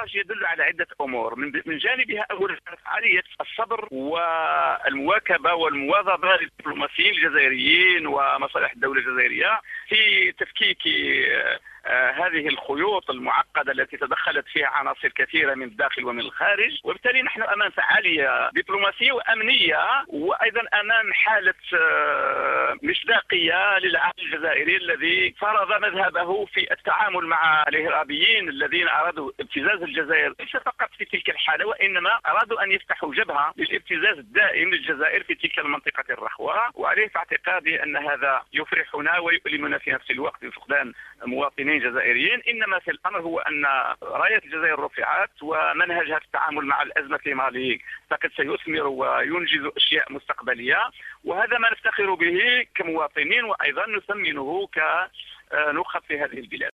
الفرج يدل على عدة أمور، من جانبها أولا فعالية الصبر والمواكبة والمواظبة للدبلوماسيين الجزائريين ومصالح الدولة الجزائرية في تفكيك هذه الخيوط المعقدة التي تدخلت فيها عناصر كثيرة من الداخل ومن الخارج. وبالتالي نحن أمام فعالية دبلوماسية وأمنية، وأيضا أمام حالة مصداقية للعقل الجزائري الذي فرض مذهبه في التعامل مع الإرهابيين الذين أرادوا ابتزاز الجزائر، ليس فقط في تلك الحالة وإنما أرادوا أن يفتحوا جبهة للابتزاز الدائم للجزائر في تلك المنطقة الرخوة. وعليه في اعتقادي أن هذا يفرحنا ويؤلمنا في نفس الوقت بفقدان مواطنين جزائريين. إنما في الأمر هو أن راية الجزائر رفعت، ومنهجها في التعامل مع الأزمة المالية فقد سيثمر وينجز أشياء مستقبلية، وهذا ما نفتخر به كمواطنين وأيضا نثمنه كنخب في هذه البلاد.